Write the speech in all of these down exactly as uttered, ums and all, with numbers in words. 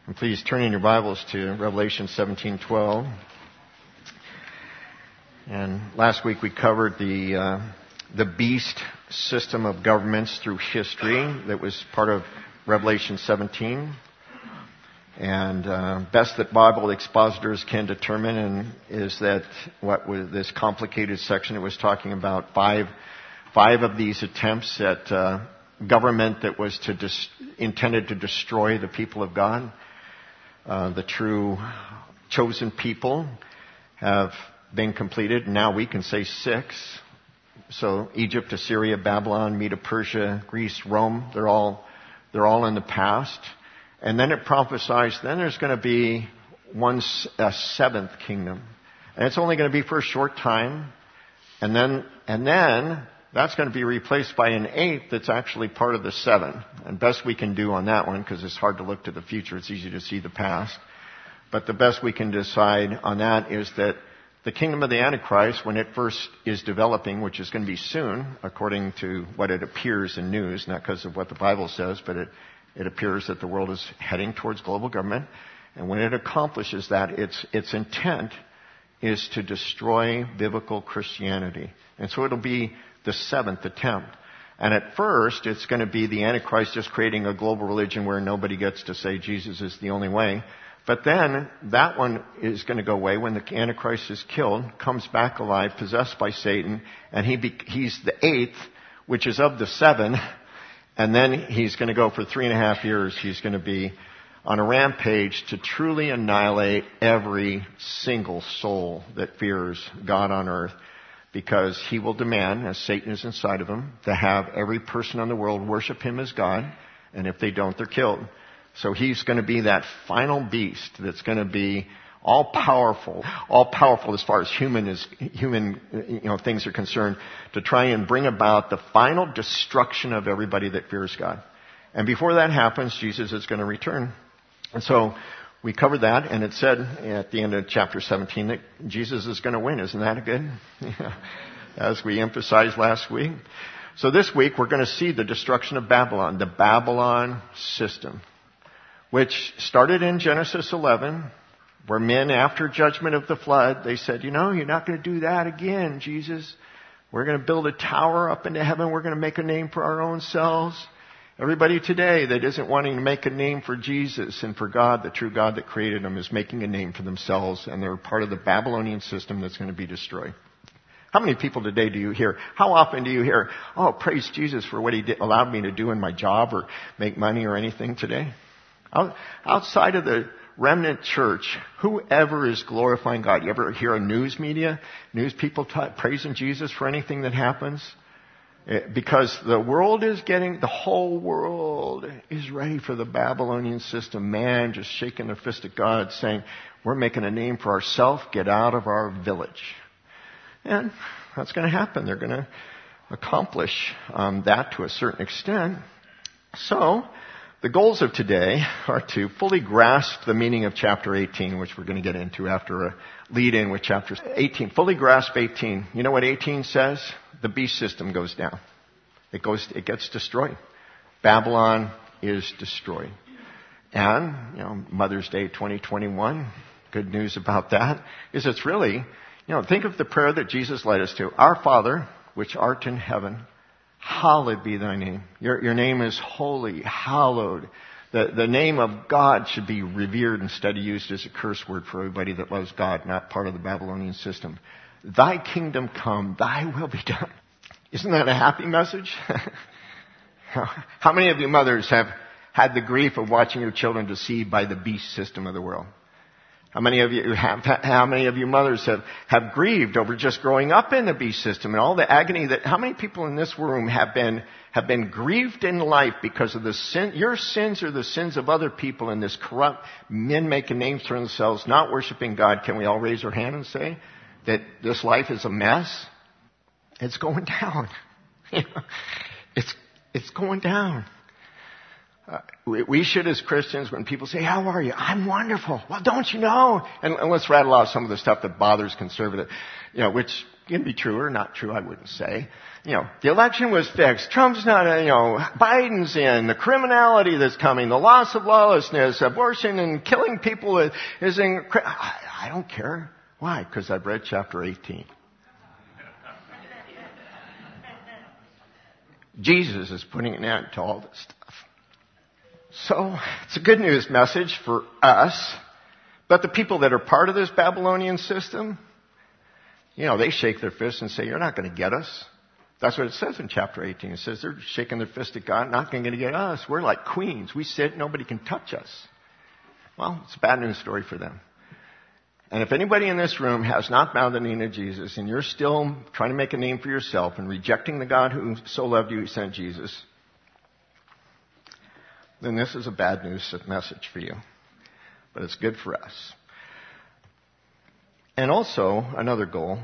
And please turn in your Bibles to Revelation seventeen twelve. And last week we covered the uh, the beast system of governments through history that was part of Revelation seventeen. And uh, best that Bible expositors can determine and is that what was this complicated section, it was talking about five five of these attempts at uh, government that was to dis- intended to destroy the people of God. Uh, the true chosen people have been completed. Now we can say six. So Egypt, Assyria, Babylon, Medo-Persia, Greece, Rome, they're all, they're all in the past. And then it prophesies, then there's going to be one, a seventh kingdom. And it's only going to be for a short time. And then, and then that's going to be replaced by an eighth that's actually part of the seven. And best we can do on that one, because it's hard to look to the future, it's easy to see the past. But the best we can decide on that is that the kingdom of the Antichrist, when it first is developing, which is going to be soon, according to what it appears in news, not because of what the Bible says, but it, it appears that the world is heading towards global government. And when it accomplishes that, its, its intent is to destroy biblical Christianity. And so it'll be the seventh attempt. And at first, it's going to be the Antichrist just creating a global religion where nobody gets to say Jesus is the only way. But then, that one is going to go away when the Antichrist is killed, comes back alive, possessed by Satan, and he be, he's the eighth, which is of the seven, and then he's going to go for three and a half years, he's going to be on a rampage to truly annihilate every single soul that fears God on earth. Because he will demand, as Satan is inside of him, to have every person in the world worship him as God. And if they don't, they're killed. So he's going to be that final beast that's going to be all powerful, all powerful as far as human is, human, you know, things are concerned, to try and bring about the final destruction of everybody that fears God. And before that happens, Jesus is going to return. And so we covered that, and it said at the end of chapter seventeen that Jesus is going to win. Isn't that good? As we emphasized last week. So this week we're going to see the destruction of Babylon, the Babylon system, which started in Genesis eleven, where men, after judgment of the flood, they said, you know, you're not going to do that again, Jesus. We're going to build a tower up into heaven. We're going to make a name for our own selves. Everybody today that isn't wanting to make a name for Jesus and for God, the true God that created them, is making a name for themselves, and they're part of the Babylonian system that's going to be destroyed. How many people today do you hear? How often do you hear, oh, praise Jesus for what he did, allowed me to do in my job or make money or anything today? Outside of the remnant church, whoever is glorifying God, you ever hear a news media, news people t- praising Jesus for anything that happens? Because the world is getting, the whole world is ready for the Babylonian system. Man just shaking their fist at God saying, we're making a name for ourselves, get out of our village. And that's going to happen. They're going to accomplish um, that to a certain extent. So, the goals of today are to fully grasp the meaning of chapter eighteen, which we're going to get into after a lead-in with chapter eighteen. Fully grasp eighteen. You know what eighteen says? The beast system goes down. It goes, it gets destroyed. Babylon is destroyed. And, you know, Mother's Day twenty twenty-one, good news about that, is it's really, you know, think of the prayer that Jesus led us to. Our Father, which art in heaven, hallowed be thy name. Your, your name is holy, hallowed. The, the name of God should be revered instead of used as a curse word for everybody that loves God, not part of the Babylonian system. Thy kingdom come, thy will be done. Isn't that a happy message? How many of you mothers have had the grief of watching your children deceived by the beast system of the world? How many of you have, how many of you mothers have, have grieved over just growing up in the beast system and all the agony that, how many people in this room have been, have been grieved in life because of the sin, your sins or the sins of other people in this corrupt, men making names for themselves, not worshiping God? Can we all raise our hand and say that this life is a mess? It's going down. it's, it's going down. Uh, we, we should, as Christians, when people say, how are you? I'm wonderful. Well, don't you know? And, and let's rattle off some of the stuff that bothers conservative, you know, which can be true or not true, I wouldn't say. You know, the election was fixed. Trump's not, you know, Biden's in. The criminality that's coming, the loss of lawlessness, abortion and killing people is in. I, I don't care. Why? Because I've read chapter eighteen. Jesus is putting an end to all this stuff. So, it's a good news message for us. But the people that are part of this Babylonian system, you know, they shake their fists and say, you're not going to get us. That's what it says in chapter eighteen. It says they're shaking their fist at God, not going to get us. We're like queens. We sit, nobody can touch us. Well, it's a bad news story for them. And if anybody in this room has not bowed the knee to Jesus and you're still trying to make a name for yourself and rejecting the God who so loved you, he sent Jesus, then this is a bad news message for you. But it's good for us. And also, another goal,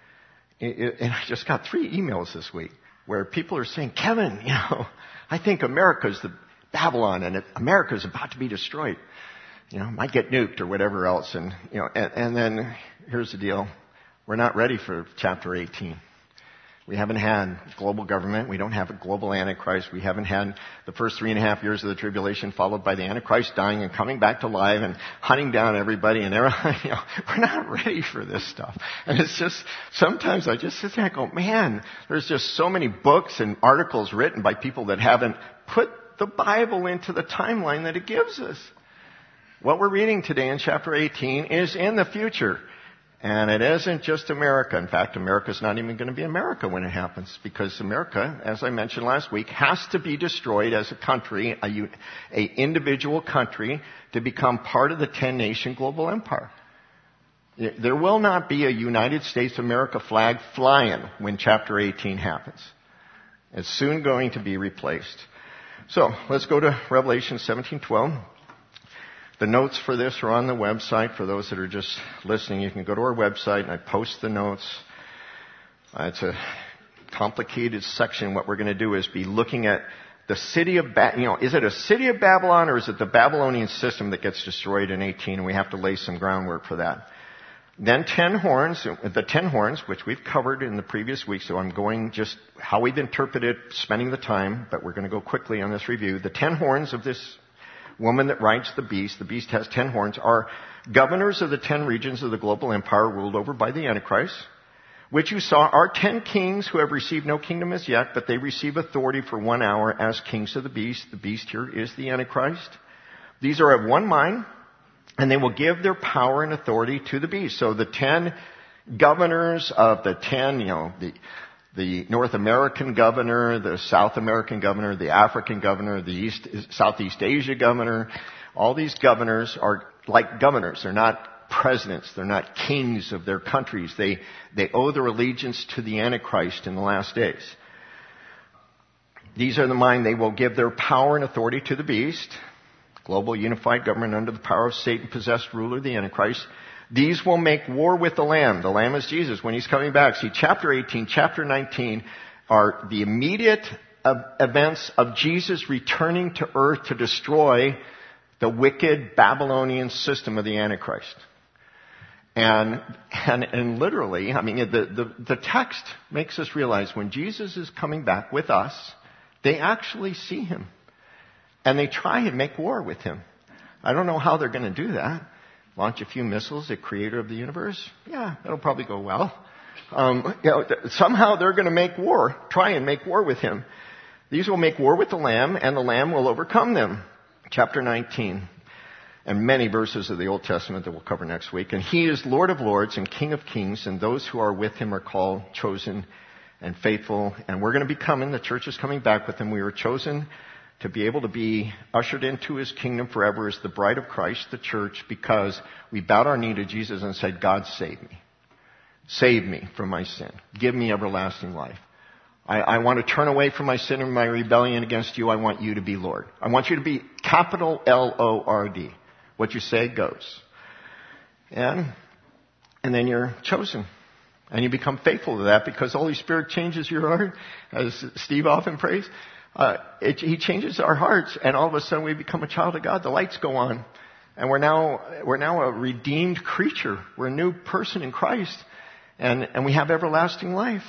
and I just got three emails this week where people are saying, Kevin, you know, I think America's the Babylon and America's about to be destroyed. You know, might get nuked or whatever else. And, you know, and, and then here's the deal. We're not ready for chapter eighteen. We haven't had global government. We don't have a global Antichrist. We haven't had the first three and a half years of the tribulation followed by the Antichrist dying and coming back to life and hunting down everybody. And everyone, you know, we're not ready for this stuff. And it's just, sometimes I just sit there and go, man, there's just so many books and articles written by people that haven't put the Bible into the timeline that it gives us. What we're reading today in chapter eighteen is in the future. And it isn't just America. In fact, America's not even going to be America when it happens, because America, as I mentioned last week, has to be destroyed as a country, a, a individual country, to become part of the ten-nation global empire. There will not be a United States of America flag flying when chapter eighteen happens. It's soon going to be replaced. So, let's go to Revelation seventeen twelve. The notes for this are on the website. For those that are just listening, you can go to our website and I post the notes. Uh, it's a complicated section. What we're going to do is be looking at the city of, ba- you know, is it a city of Babylon or is it the Babylonian system that gets destroyed in eighteen? And we have to lay some groundwork for that. Then ten horns, the ten horns, which we've covered in the previous week, so I'm going just how we've interpreted, spending the time, but we're going to go quickly on this review. The ten horns of this woman that rides the beast, the beast has ten horns, are governors of the ten regions of the global empire ruled over by the Antichrist, which you saw are ten kings who have received no kingdom as yet, but they receive authority for one hour as kings of the beast. The beast here is the Antichrist. These are of one mind, and they will give their power and authority to the beast. So the ten governors of the ten, you know, the The North American governor, the South American governor, the African governor, the East, Southeast Asia governor, all these governors are like governors. They're not presidents. They're not kings of their countries. They, they owe their allegiance to the Antichrist in the last days. These are the mind. They will give their power and authority to the beast, global unified government under the power of Satan, possessed ruler, the Antichrist. These will make war with the Lamb. The Lamb is Jesus when he's coming back. See, chapter eighteen, chapter nineteen are the immediate events of Jesus returning to earth to destroy the wicked Babylonian system of the Antichrist. And, and, and literally, I mean, the, the, the text makes us realize when Jesus is coming back with us, they actually see him. And they try and make war with him. I don't know how they're going to do that. Launch a few missiles at creator of the universe? Yeah, that'll probably go well. Um, you know, somehow they're going to make war, try and make war with him. These will make war with the Lamb, and the Lamb will overcome them. Chapter nineteen, and many verses of the Old Testament that we'll cover next week. And he is Lord of lords and King of kings, and those who are with him are called, chosen, and faithful. And we're going to be coming, the church is coming back with him. We were chosen to be able to be ushered into his kingdom forever as the bride of Christ, the church, because we bowed our knee to Jesus and said, God, save me. Save me from my sin. Give me everlasting life. I, I want to turn away from my sin and my rebellion against you. I want you to be Lord. I want you to be capital L O R D. What you say goes. And, and then you're chosen. And you become faithful to that because the Holy Spirit changes your heart, as Steve often prays. Uh, it, he changes our hearts, and all of a sudden we become a child of God. The lights go on, and we're now we're now a redeemed creature. We're a new person in Christ, And, and we have everlasting life.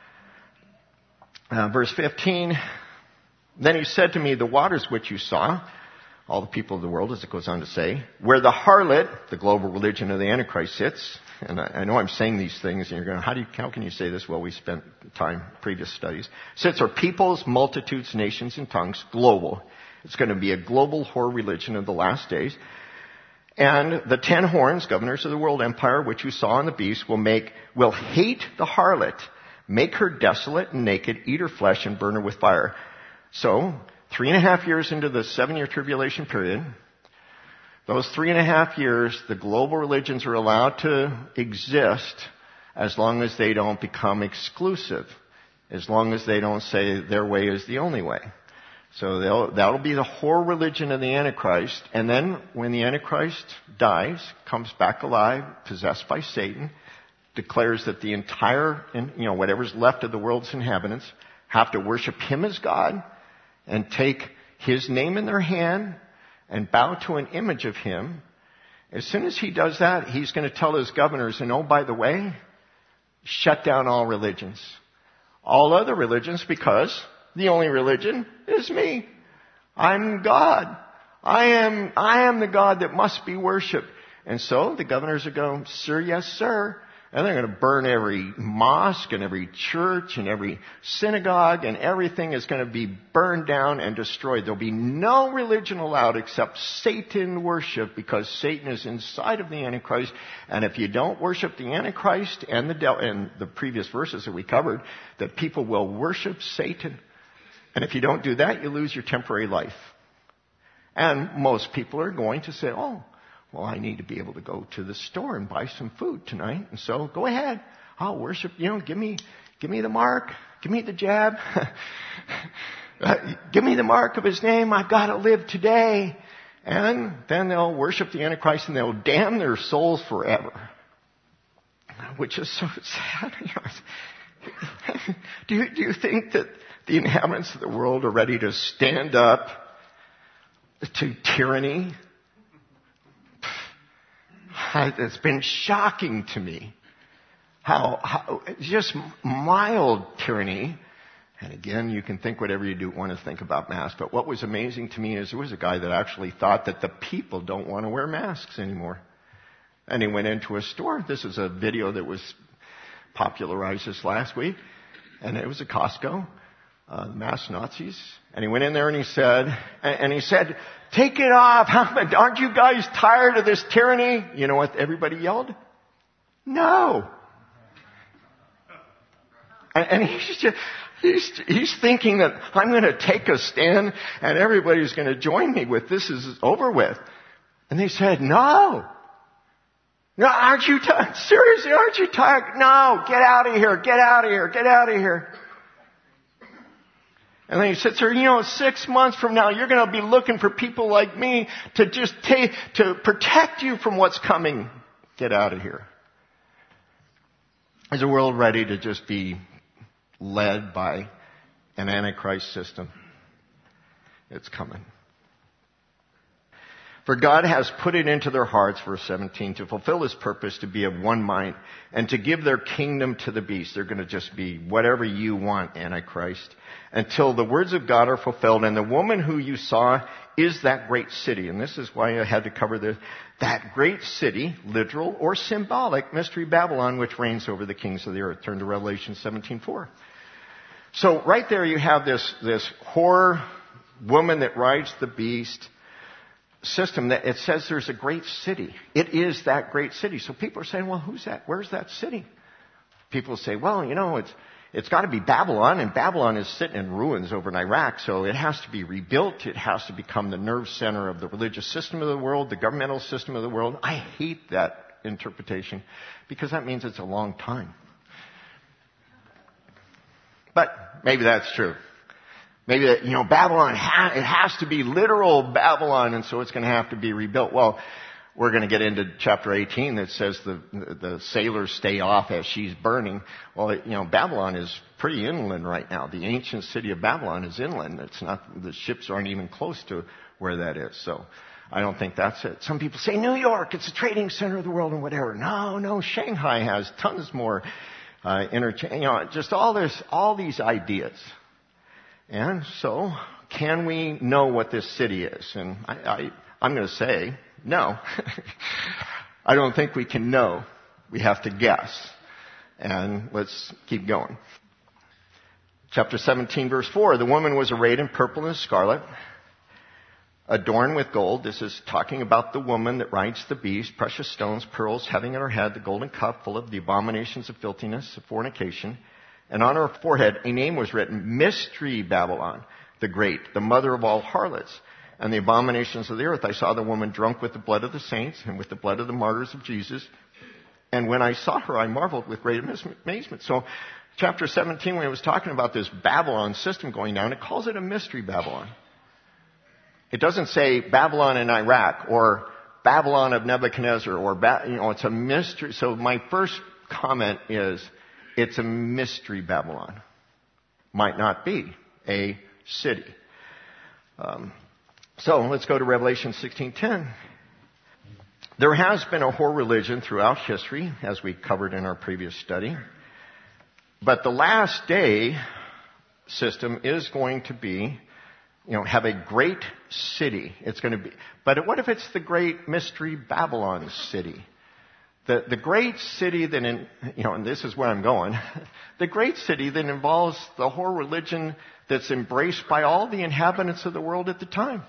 Uh, verse fifteen, then he said to me, the waters which you saw, all the people of the world, as it goes on to say, where the harlot, the global religion of the Antichrist, sits. And I, I know I'm saying these things, and you're going, how do you, how can you say this? Well, we spent time, previous studies. Sits are peoples, multitudes, nations, and tongues, global. It's going to be a global whore religion of the last days. And the ten horns, governors of the world empire, which you saw on the beast, will make, will hate the harlot, make her desolate and naked, eat her flesh, and burn her with fire. So, three and a half years into the seven-year tribulation period, those three and a half years, the global religions are allowed to exist as long as they don't become exclusive, as long as they don't say their way is the only way. So they'll, that'll be the whore religion of the Antichrist. And then when the Antichrist dies, comes back alive, possessed by Satan, declares that the entire, you know, whatever's left of the world's inhabitants have to worship him as God and take his name in their hand and bow to an image of him. As soon as he does that, he's going to tell his governors, and oh, by the way, shut down all religions. All other religions, because the only religion is me. I'm God. I am, I am the God that must be worshipped. And so the governors are going, sir, yes, sir. And they're going to burn every mosque and every church and every synagogue, and everything is going to be burned down and destroyed. There'll be no religion allowed except Satan worship, because Satan is inside of the Antichrist. And if you don't worship the Antichrist and the devil, and the previous verses that we covered, that people will worship Satan. And if you don't do that, you lose your temporary life. And most people are going to say, oh, well, I need to be able to go to the store and buy some food tonight. And so go ahead. I'll worship, you know, give me, give me the mark. Give me the jab. Give me the mark of his name. I've got to live today. And then they'll worship the Antichrist and they'll damn their souls forever. Which is so sad. do you, do you think that the inhabitants of the world are ready to stand up to tyranny? It's been shocking to me how, how just mild tyranny. And again, you can think whatever you do want to think about masks. But what was amazing to me is there was a guy that actually thought that the people don't want to wear masks anymore. And he went into a store. This is a video that was popularized this last week. And it was a Costco. Uh, mass Nazis. And he went in there and he said, and he said, take it off. Aren't you guys tired of this tyranny? You know what everybody yelled? No. And, and he's just, he's, he's thinking that I'm going to take a stand and everybody's going to join me with this is over with. And they said, no. No, aren't you tired? Seriously, aren't you tired? No, get out of here, get out of here, get out of here. And then he sits there, you know, six months from now, you're going to be looking for people like me to just take, to protect you from what's coming. Get out of here. Is the world ready to just be led by an Antichrist system? It's coming. For God has put it into their hearts, verse seventeen, to fulfill his purpose, to be of one mind, and to give their kingdom to the beast. They're going to just be whatever you want, Antichrist, until the words of God are fulfilled. And the woman who you saw is that great city. And this is why I had to cover this. That great city, literal or symbolic, Mystery Babylon, which reigns over the kings of the earth. Turn to Revelation seventeen four. So right there you have this, this whore woman that rides the beast system that it says there's a great city. It is that great city. So people are saying, well, who's that? Where's that city? People say, well, you know, it's it's got to be Babylon, and Babylon is sitting in ruins over in Iraq, so it has to be rebuilt. It has to become the nerve center of the religious system of the world, the governmental system of the world. I hate that interpretation because that means it's a long time. But maybe that's true. Maybe that, you know, Babylon, ha- it has to be literal Babylon, and so it's going to have to be rebuilt. Well, we're going to get into chapter eighteen that says the the sailors stay off as she's burning. Well, you know, Babylon is pretty inland right now. The ancient city of Babylon is inland. It's not, the ships aren't even close to where that is. So, I don't think that's it. Some people say New York, it's the trading center of the world and whatever. No, no, Shanghai has tons more uh, interchange. You know, just all this, all these ideas. And so, can we know what this city is? And I, I, I'm going to say no. I don't think we can know. We have to guess. And let's keep going. Chapter seventeen, verse four. The woman was arrayed in purple and scarlet, adorned with gold. This is talking about the woman that rides the beast, precious stones, pearls, having in her head the golden cup full of the abominations of filthiness, of fornication. And on her forehead a name was written, Mystery Babylon, the Great, the mother of all harlots, and the abominations of the earth. I saw the woman drunk with the blood of the saints and with the blood of the martyrs of Jesus. And when I saw her, I marveled with great amazement. So, chapter seventeen, when it was talking about this Babylon system going down, it calls it a Mystery Babylon. It doesn't say Babylon in Iraq or Babylon of Nebuchadnezzar or, ba- you know, it's a mystery. So my first comment is, it's a Mystery Babylon. Might not be a city. Um, so let's go to Revelation sixteen ten. There has been a whore religion throughout history, as we covered in our previous study. But the last day system is going to be, you know, have a great city. It's going to be, but what if it's the great Mystery Babylon city? The, the great city that, in, you know, and this is where I'm going, the great city that involves the whore religion that's embraced by all the inhabitants of the world at the time.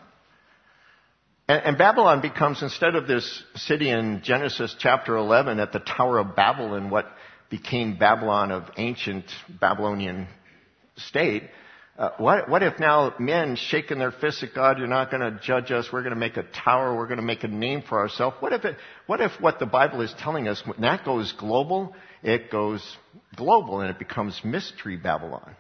And, and Babylon becomes, instead of this city in Genesis chapter eleven at the Tower of Babel and what became Babylon of ancient Babylonian state, uh, what, what if now men shaking their fists at God, you're not going to judge us, we're going to make a tower, we're going to make a name for ourselves. What if it, what if what the Bible is telling us, when that goes global, it goes global and it becomes Mystery Babylon.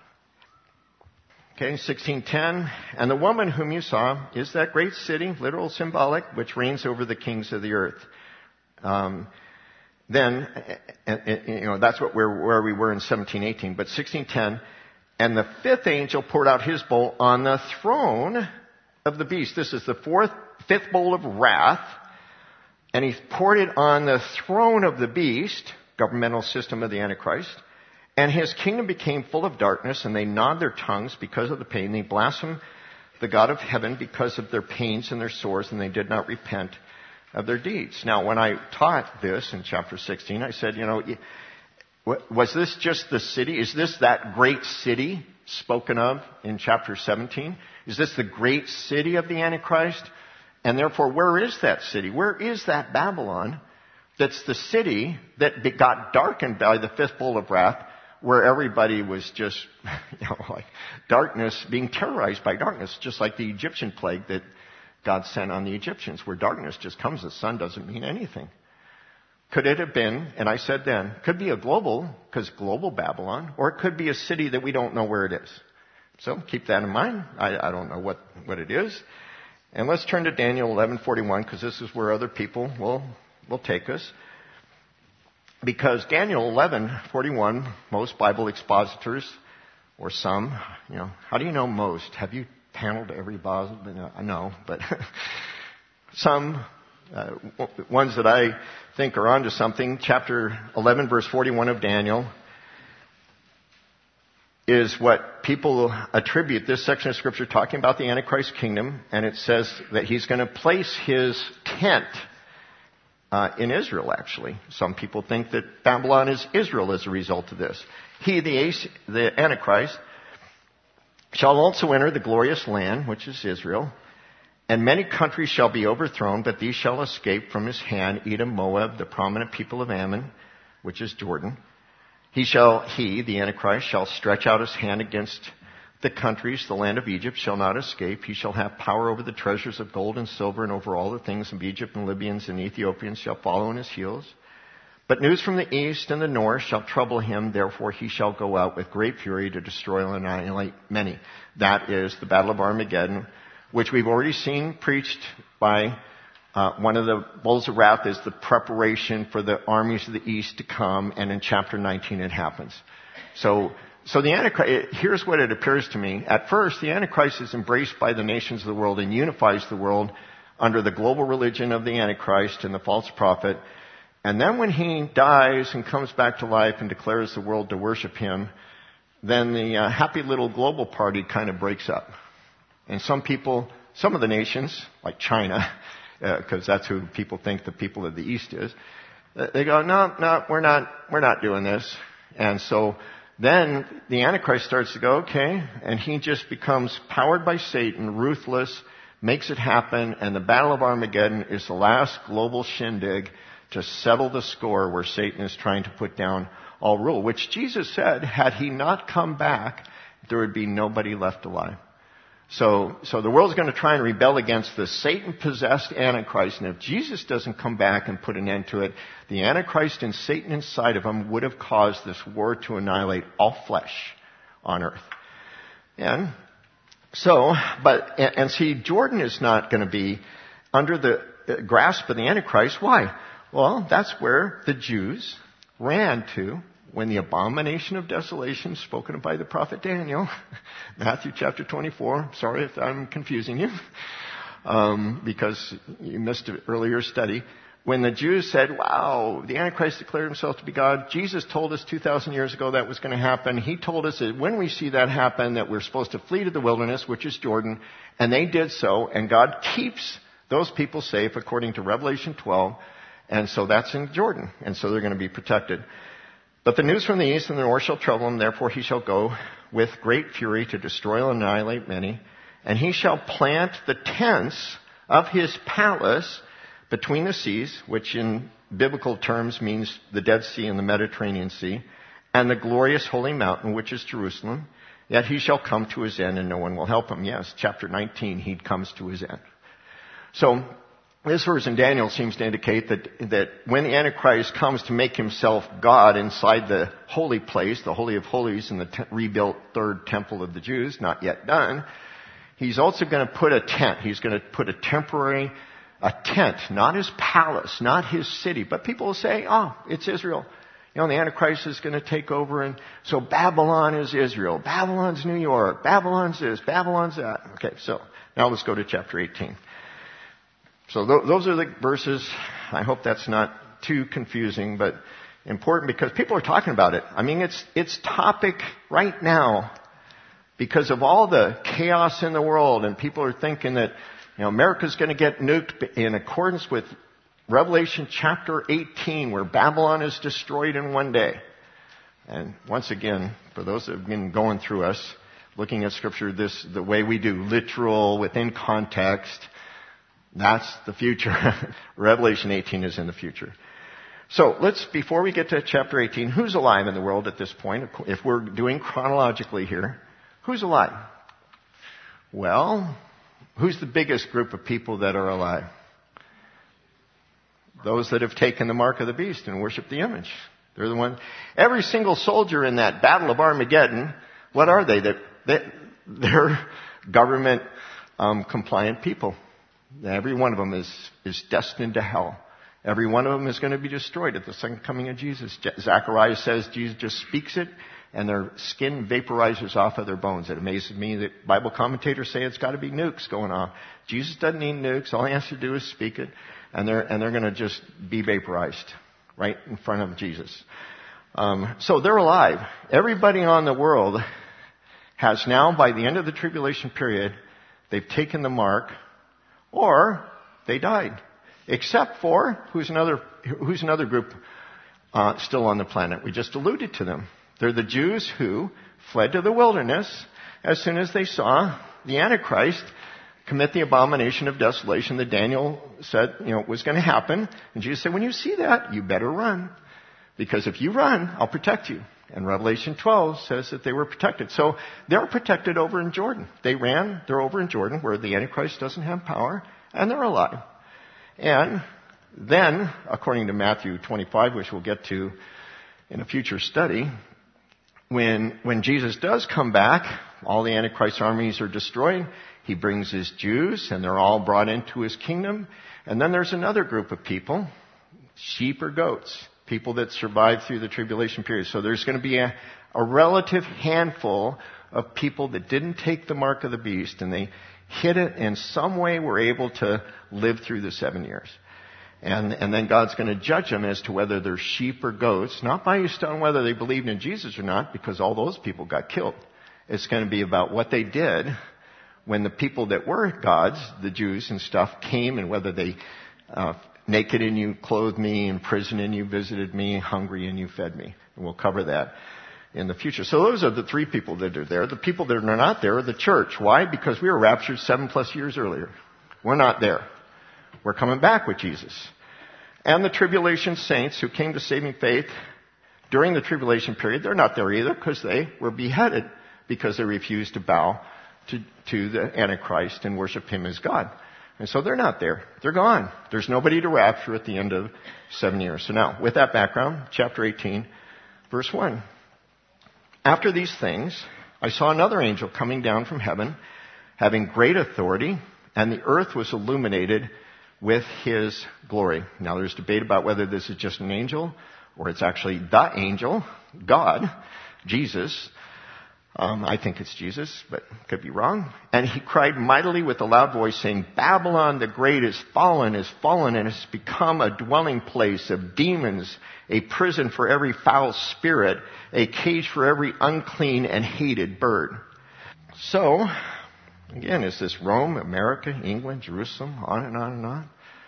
Okay, sixteen ten, and the woman whom you saw is that great city, literal symbolic, which reigns over the kings of the earth. Um, then, and, and, you know, that's what we're, where we were in seventeen eighteen, but sixteen ten, and the fifth angel poured out his bowl on the throne of the beast. This is the fourth, fifth bowl of wrath, and he poured it on the throne of the beast, governmental system of the Antichrist. And his kingdom became full of darkness, and they gnawed their tongues because of the pain. They blasphemed the God of heaven because of their pains and their sores, and they did not repent of their deeds. Now, when I taught this in chapter sixteen, I said, you know, was this just the city? Is this that great city spoken of in chapter seventeen? Is this the great city of the Antichrist? And therefore, where is that city? Where is that Babylon that's the city that got darkened by the fifth bowl of wrath, where everybody was just, you know, like darkness, being terrorized by darkness, just like the Egyptian plague that God sent on the Egyptians, where darkness just comes, the sun doesn't mean anything. Could it have been, and I said then, could be a global, because global Babylon, or it could be a city that we don't know where it is. So keep that in mind. I, I don't know what, what it is. And let's turn to Daniel eleven forty-one, because this is where other people will, will take us. Because Daniel eleven forty-one, most Bible expositors, or some, you know, how do you know most? Have you paneled every Bible? No, but some, uh, ones that I think are onto something. Chapter eleven, verse forty-one of Daniel is what people attribute this section of Scripture talking about the Antichrist kingdom, and it says that he's going to place his tent Uh, in Israel, actually. Some people think that Babylon is Israel as a result of this. He, the, the Antichrist, shall also enter the glorious land, which is Israel, and many countries shall be overthrown, but these shall escape from his hand, Edom, Moab, the prominent people of Ammon, which is Jordan. He shall, he, the Antichrist, shall stretch out his hand against the countries. The land of Egypt shall not escape. He shall have power over the treasures of gold and silver and over all the things of Egypt, and Libyans and Ethiopians shall follow in his heels. But news from the east and the north shall trouble him. Therefore he shall go out with great fury to destroy and annihilate many. That is the Battle of Armageddon, which we've already seen preached by uh, one of the bowls of wrath is the preparation for the armies of the east to come, and in chapter nineteen it happens. So So the Antichrist, here's what it appears to me. At first, the Antichrist is embraced by the nations of the world and unifies the world under the global religion of the Antichrist and the false prophet. And then when he dies and comes back to life and declares the world to worship him, then the uh, happy little global party kind of breaks up. And some people, some of the nations, like China, because uh, that's who people think the people of the East is, they go, no, no, we're not, we're not doing this. And so then the Antichrist starts to go, okay, and he just becomes powered by Satan, ruthless, makes it happen, and the Battle of Armageddon is the last global shindig to settle the score where Satan is trying to put down all rule, which Jesus said, had he not come back, there would be nobody left alive. So, so the world's going to try and rebel against the Satan-possessed Antichrist, and if Jesus doesn't come back and put an end to it, the Antichrist and Satan inside of him would have caused this war to annihilate all flesh on earth. And so, but, and, and see, Jordan is not going to be under the grasp of the Antichrist. Why? Well, that's where the Jews ran to when the abomination of desolation spoken of by the prophet Daniel, Matthew chapter twenty-four, sorry if I'm confusing you, um, because you missed an earlier study. When the Jews said, wow, the Antichrist declared himself to be God, Jesus told us two thousand years ago that was going to happen. He told us that when we see that happen, that we're supposed to flee to the wilderness, which is Jordan, and they did so, and God keeps those people safe according to Revelation twelve, and so that's in Jordan, and so they're going to be protected. But the news from the east and the north shall trouble him, therefore he shall go with great fury to destroy and annihilate many. And he shall plant the tents of his palace between the seas, which in biblical terms means the Dead Sea and the Mediterranean Sea, and the glorious holy mountain, which is Jerusalem. Yet he shall come to his end and no one will help him. Yes, chapter nineteen, he comes to his end. So, this verse in Daniel seems to indicate that, that when the Antichrist comes to make himself God inside the holy place, the Holy of Holies in the te- rebuilt third temple of the Jews, not yet done, he's also going to put a tent. He's going to put a temporary, a tent, not his palace, not his city. But people will say, oh, it's Israel. You know, the Antichrist is going to take over, and so Babylon is Israel. Babylon's New York. Babylon's this. Babylon's that. Okay, so now let's go to chapter eighteen. So th- those are the verses. I hope that's not too confusing, but important because people are talking about it. I mean, it's it's topic right now because of all the chaos in the world, and people are thinking that, you know, America's going to get nuked in accordance with Revelation chapter eighteen, where Babylon is destroyed in one day. And once again, for those that have been going through us, looking at Scripture this the way we do, literal, within context, that's the future. Revelation eighteen is in the future. So let's, before we get to chapter eighteen, who's alive in the world at this point? If we're doing chronologically here, who's alive? Well, who's the biggest group of people that are alive? Those that have taken the mark of the beast and worshiped the image. They're the ones. Every single soldier in that battle of Armageddon, what are they? They're, they're government um, compliant people. Every one of them is, is destined to hell. Every one of them is going to be destroyed at the second coming of Jesus. Zechariah says Jesus just speaks it, and their skin vaporizes off of their bones. It amazes me that Bible commentators say it's got to be nukes going off. Jesus doesn't need nukes. All he has to do is speak it, and they're and they're going to just be vaporized right in front of Jesus. Um, so they're alive. Everybody on the world has now, by the end of the tribulation period, they've taken the mark, or they died. Except for, who's another, who's another group uh, still on the planet? We just alluded to them. They're the Jews who fled to the wilderness as soon as they saw the Antichrist commit the abomination of desolation that Daniel said, you know, was going to happen. And Jesus said, when you see that, you better run. Because if you run, I'll protect you. And Revelation twelve says that they were protected. So they're protected over in Jordan. They ran, they're over in Jordan where the Antichrist doesn't have power, and they're alive. And then, according to Matthew twenty-five, which we'll get to in a future study, when, when Jesus does come back, all the Antichrist armies are destroyed. He brings his Jews, and they're all brought into his kingdom. And then there's another group of people, sheep or goats, people that survived through the tribulation period. So there's going to be a, a relative handful of people that didn't take the mark of the beast, and they hid it in some way, were able to live through the seven years. And, and then God's going to judge them as to whether they're sheep or goats, not based on whether they believed in Jesus or not, because all those people got killed. It's going to be about what they did when the people that were gods, the Jews and stuff, came, and whether they uh, naked and you clothed me, in prison and you visited me, hungry and you fed me. And we'll cover that in the future. So those are the three people that are there. The people that are not there are the church. Why? Because we were raptured seven plus years earlier. We're not there. We're coming back with Jesus. And the tribulation saints who came to saving faith during the tribulation period, they're not there either because they were beheaded because they refused to bow to, to the Antichrist and worship him as God. And so they're not there. They're gone. There's nobody to rapture at the end of seven years. So now, with that background, chapter eighteen, verse one. After these things, I saw another angel coming down from heaven, having great authority, and the earth was illuminated with his glory. Now, there's debate about whether this is just an angel or it's actually the angel, God, Jesus. Um, I think it's Jesus, but could be wrong. And he cried mightily with a loud voice, saying, Babylon the Great is fallen, is fallen, and has become a dwelling place of demons, a prison for every foul spirit, a cage for every unclean and hated bird. So, again, is this Rome, America, England, Jerusalem, on and on and on?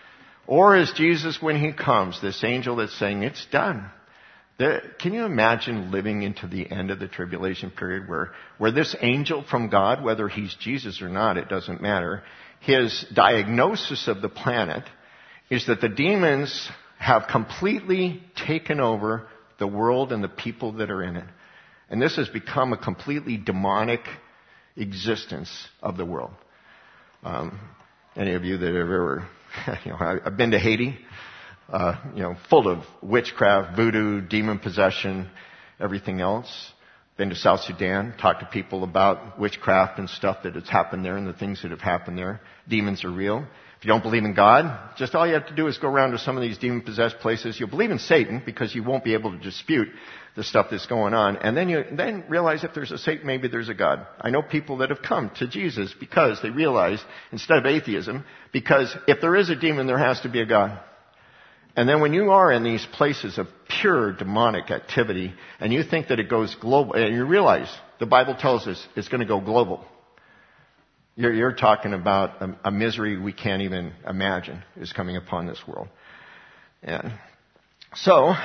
Or is Jesus, when he comes, this angel that's saying, it's done? The, can you imagine living into the end of the tribulation period where, where this angel from God, whether he's Jesus or not, it doesn't matter, his diagnosis of the planet is that the demons have completely taken over the world and the people that are in it. And this has become a completely demonic existence of the world. Um, any of you that have ever, you know, I, I've been to Haiti, uh, you know, full of witchcraft, voodoo, demon possession, everything else. Been to South Sudan, talked to people about witchcraft and stuff that has happened there and the things that have happened there. Demons are real. If you don't believe in God, just all you have to do is go around to some of these demon-possessed places. You'll believe in Satan because you won't be able to dispute the stuff that's going on. And then you then realize if there's a Satan, maybe there's a God. I know people that have come to Jesus because they realize, instead of atheism, because if there is a demon, there has to be a God. And then when you are in these places of pure demonic activity, and you think that it goes global, and you realize the Bible tells us it's going to go global. You're, you're talking about a, a misery we can't even imagine is coming upon this world. And so,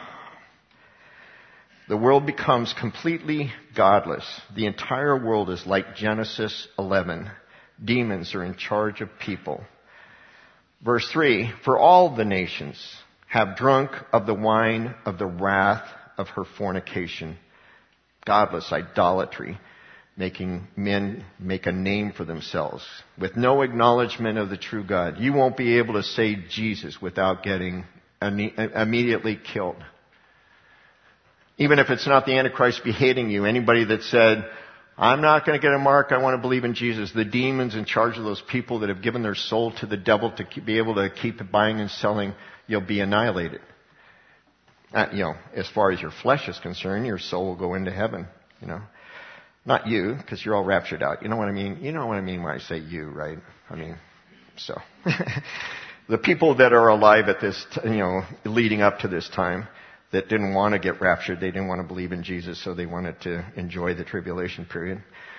the world becomes completely godless. The entire world is like Genesis eleven. Demons are in charge of people. Verse three, for all the nations have drunk of the wine of the wrath of her fornication. Godless idolatry, making men make a name for themselves with no acknowledgement of the true God. You won't be able to say Jesus without getting immediately killed. Even if it's not the Antichrist beheading you, anybody that said, I'm not going to get a mark, I want to believe in Jesus. The demons in charge of those people that have given their soul to the devil to keep, be able to keep buying and selling, you'll be annihilated. Uh, you know, as far as your flesh is concerned, your soul will go into heaven, you know. Not you, because you're all raptured out. You know what I mean? You know what I mean when I say you, right? I mean, so. The people that are alive at this, t- you know, leading up to this time, that didn't want to get raptured. They didn't want to believe in Jesus, so they wanted to enjoy the tribulation period.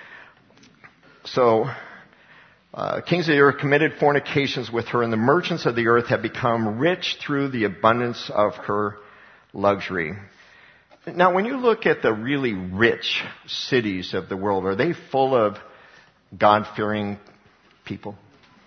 So, uh, kings of the earth committed fornications with her, and the merchants of the earth have become rich through the abundance of her luxury. Now, when you look at the really rich cities of the world, are they full of God-fearing people?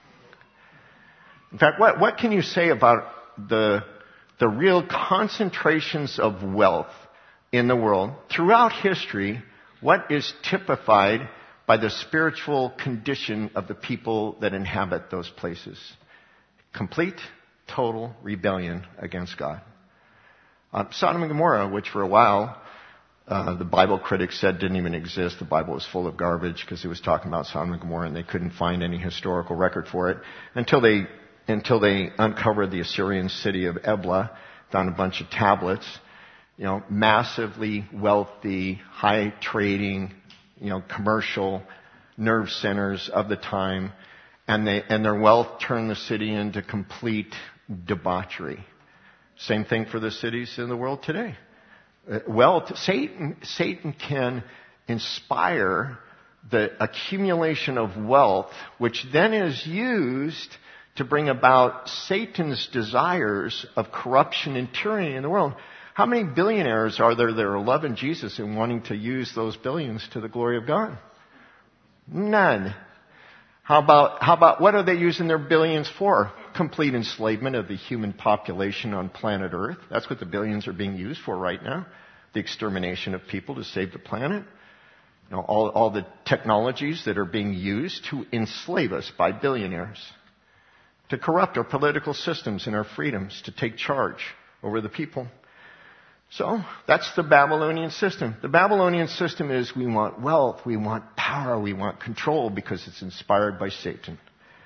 In fact, what, what can you say about the the real concentrations of wealth in the world throughout history? What is typified by the spiritual condition of the people that inhabit those places? Complete, total rebellion against God. Uh, Sodom and Gomorrah, which for a while uh, the Bible critics said didn't even exist. The Bible was full of garbage because it was talking about Sodom and Gomorrah, and they couldn't find any historical record for it until they until they uncovered the Assyrian city of Ebla, found a bunch of tablets, you know, massively wealthy, high trading, you know, commercial nerve centers of the time, and they and their wealth turned the city into complete debauchery. Same thing for the cities in the world today. Uh, wealth, Satan, Satan can inspire the accumulation of wealth, which then is used to bring about Satan's desires of corruption and tyranny in the world. How many billionaires are there that are loving Jesus and wanting to use those billions to the glory of God? None. How about, how about, what are they using their billions for? Complete enslavement of the human population on planet Earth. That's what the billions are being used for right now. The extermination of people to save the planet. You know, all, all the technologies that are being used to enslave us by billionaires. To corrupt our political systems and our freedoms. To take charge over the people. So, that's the Babylonian system. The Babylonian system is we want wealth, we want power, we want control because it's inspired by Satan.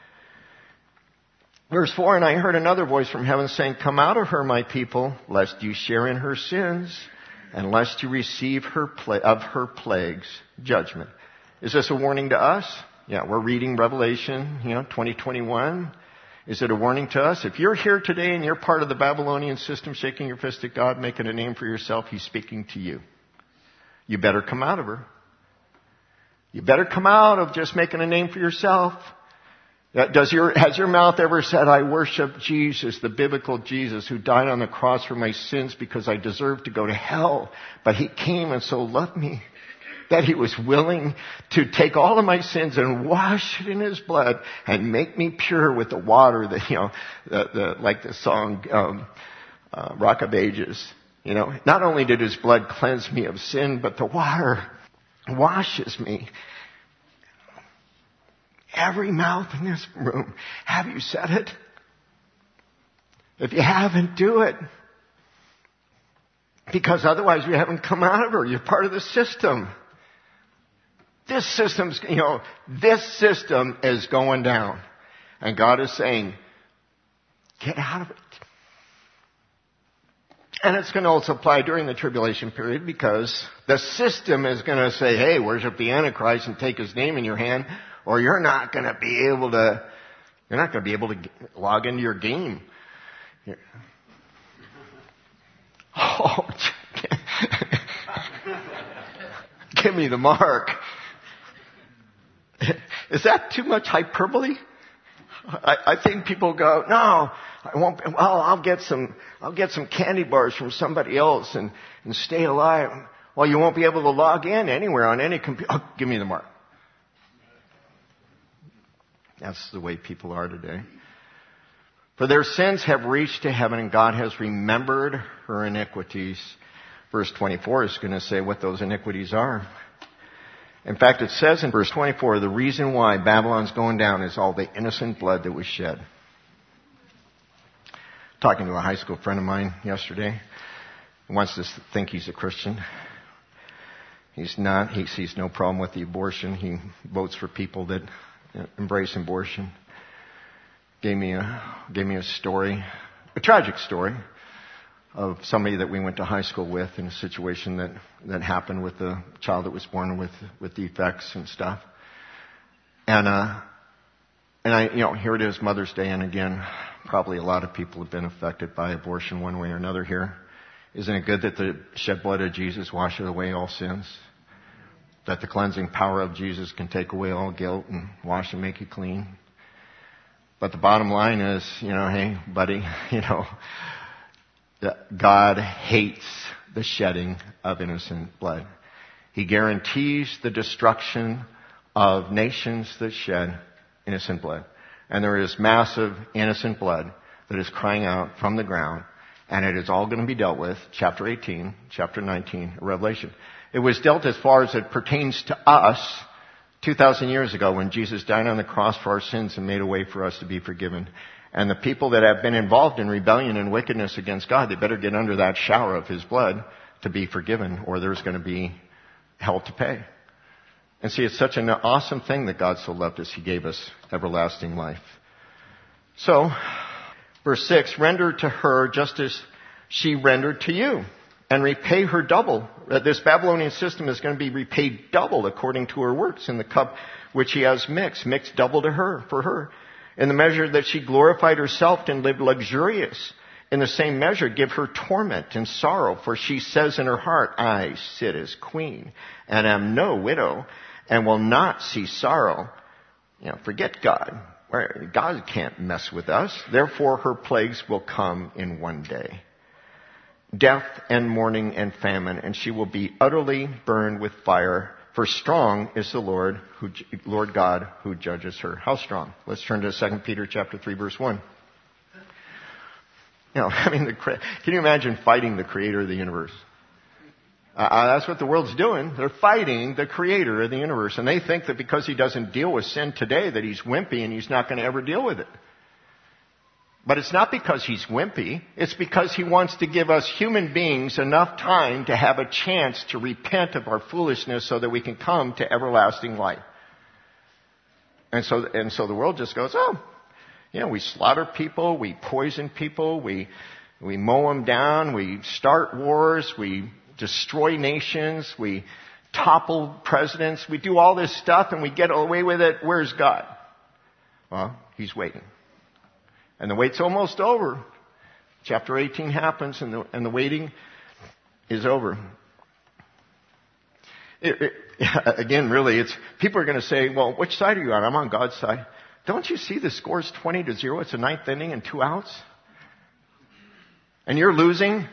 Verse four, and I heard another voice from heaven saying, come out of her, my people, lest you share in her sins, and lest you receive her pla- of her plagues, judgment. Is this a warning to us? Yeah, we're reading Revelation, you know, twenty twenty-one. Is it a warning to us? If you're here today and you're part of the Babylonian system, shaking your fist at God, making a name for yourself, He's speaking to you. You better come out of her. You better come out of just making a name for yourself. Does your, has your mouth ever said, I worship Jesus, the biblical Jesus, who died on the cross for my sins because I deserved to go to hell, but He came and so loved me that He was willing to take all of my sins and wash it in His blood and make me pure with the water that, you know, the, the, like the song, um, uh, Rock of Ages. You know, not only did His blood cleanse me of sin, but the water washes me. Every mouth in this room, have you said it? If you haven't, do it. Because otherwise we haven't come out of her. You're part of the system. This system's, you know, this system is going down. And God is saying, get out of it. And it's going to also apply during the tribulation period because the system is going to say, hey, worship the Antichrist and take his name in your hand, or you're not going to be able to, you're not going to be able to log into your game. Here. Oh, give me the mark. Is that too much hyperbole? I, I think people go, no, I won't. Well, I'll get some. I'll get some candy bars from somebody else and, and stay alive. Well, you won't be able to log in anywhere on any computer. Oh, give me the mark. That's the way people are today. For their sins have reached to heaven, and God has remembered her iniquities. Verse twenty-four is going to say what those iniquities are. In fact, it says in verse twenty-four, the reason why Babylon's going down is all the innocent blood that was shed. Talking to a high school friend of mine yesterday, he wants to think he's a Christian. He's not. He sees no problem with the abortion. He votes for people that embrace abortion. Gave me a gave me a story, a tragic story, of somebody that we went to high school with in a situation that, that happened with a child that was born with, with defects and stuff. And, uh, and I, you know, here it is, Mother's Day, and again, probably a lot of people have been affected by abortion one way or another here. Isn't it good that the shed blood of Jesus washes away all sins? That the cleansing power of Jesus can take away all guilt and wash and make you clean? But the bottom line is, you know, hey, buddy, you know, God hates the shedding of innocent blood. He guarantees the destruction of nations that shed innocent blood. And there is massive innocent blood that is crying out from the ground. And it is all going to be dealt with, chapter eighteen, chapter nineteen, Revelation. It was dealt as far as it pertains to us two thousand years ago when Jesus died on the cross for our sins and made a way for us to be forgiven. And the people that have been involved in rebellion and wickedness against God, they better get under that shower of His blood to be forgiven, or there's going to be hell to pay. And see, it's such an awesome thing that God so loved us, He gave us everlasting life. So, verse six, render to her just as she rendered to you. and repay her double. This Babylonian system is going to be repaid double according to her works in the cup which he has mixed, mixed double to her, for her. In the measure that she glorified herself and lived luxurious, in the same measure give her torment and sorrow, for she says in her heart, I sit as queen, and am no widow, and will not see sorrow. You know, forget God. God can't mess with us. Therefore her plagues will come in one day. Death and mourning and famine, and she will be utterly burned with fire. For strong is the Lord, who, Lord God, who judges her. How strong? Let's turn to Second Peter chapter three, verse one. You know, I mean, the, can you imagine fighting the creator of the universe? Uh, that's what the world's doing. They're fighting the creator of the universe. And they think that because he doesn't deal with sin today, that he's wimpy and he's not going to ever deal with it. But it's not because he's wimpy. It's because he wants to give us human beings enough time to have a chance to repent of our foolishness so that we can come to everlasting life. And so, and so the world just goes, oh, you know, we slaughter people, we poison people, we, we mow them down, we start wars, we destroy nations, we topple presidents, we do all this stuff and we get away with it. Where's God? Well, he's waiting. And the wait's almost over. Chapter eighteen happens and the, and the waiting is over. It, it, again, really, it's people are going to say, well, which side are you on? I'm on God's side. Don't you see the score's twenty to zero? It's a ninth inning and two outs. And you're losing.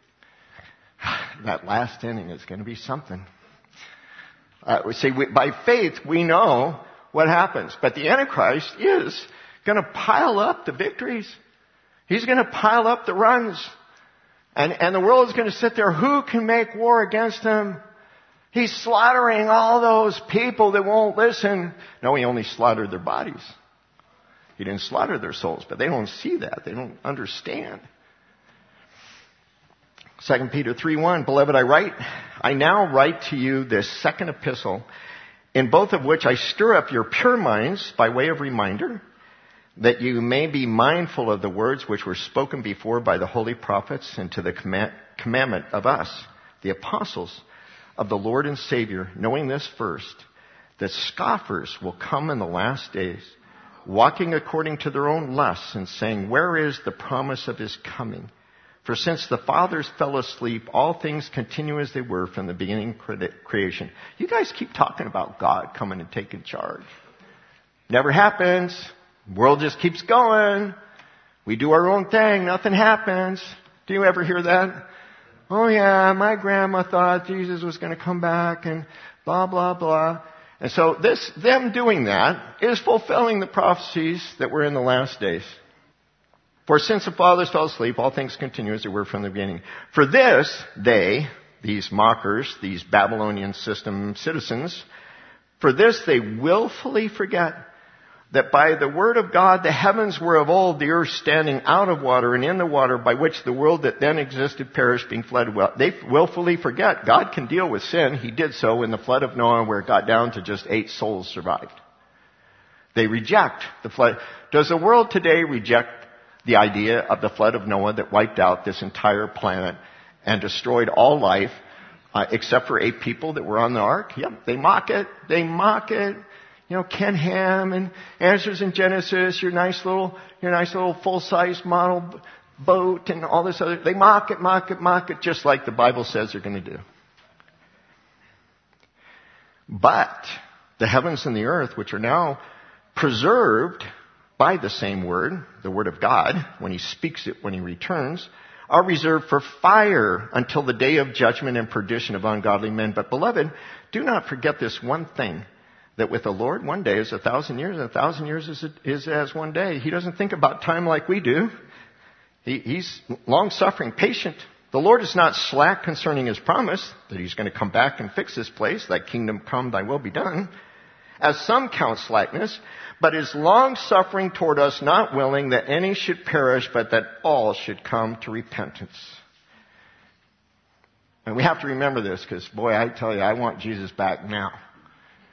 That last inning is going to be something. Uh, we see, we, by faith, we know what happens. But the Antichrist is going to pile up the victories. He's going to pile up the runs. And, and the world is going to sit there. Who can make war against him? He's slaughtering all those people that won't listen. No, he only slaughtered their bodies. He didn't slaughter their souls, but they don't see that. They don't understand. Second Peter three one, Beloved, I write, I now write to you this second epistle, in both of which I stir up your pure minds by way of reminder, that you may be mindful of the words which were spoken before by the holy prophets and to the command, commandment of us, the apostles of the Lord and Savior, knowing this first, that scoffers will come in the last days, walking according to their own lusts and saying, where is the promise of his coming? For since the fathers fell asleep, all things continue as they were from the beginning of creation. You guys keep talking about God coming and taking charge. Never happens. The world just keeps going. We do our own thing. Nothing happens. Do you ever hear that? Oh yeah, my grandma thought Jesus was going to come back and blah, blah, blah. And so this, them doing that is fulfilling the prophecies that were in the last days. For since the fathers fell asleep, all things continue as they were from the beginning. For this, they, these mockers, these Babylonian system citizens, for this they willfully forget that by the word of God the heavens were of old, the earth standing out of water and in the water, by which the world that then existed perished, being flooded. Well, they willfully forget God can deal with sin. He did so in the flood of Noah, where it got down to just eight souls survived. They reject the flood. Does the world today reject the idea of the flood of Noah that wiped out this entire planet and destroyed all life, uh, except for eight people that were on the ark? Yep, they mock it. They mock it. You know, Ken Ham and Answers in Genesis, your nice little, your nice little full-size model b- boat and all this other. They mock it, mock it, mock it, just like the Bible says they're going to do. But the heavens and the earth, which are now preserved by the same word, the word of God, when he speaks it, when he returns, are reserved for fire until the day of judgment and perdition of ungodly men. But beloved, do not forget this one thing, that with the Lord, one day is a thousand years, and a thousand years is, is as one day. He doesn't think about time like we do. He, he's long-suffering, patient. The Lord is not slack concerning his promise, that he's going to come back and fix this place, thy kingdom come, thy will be done, as some count slackness, but is long-suffering toward us, not willing that any should perish, but that all should come to repentance. And we have to remember this, because, boy, I tell you, I want Jesus back now.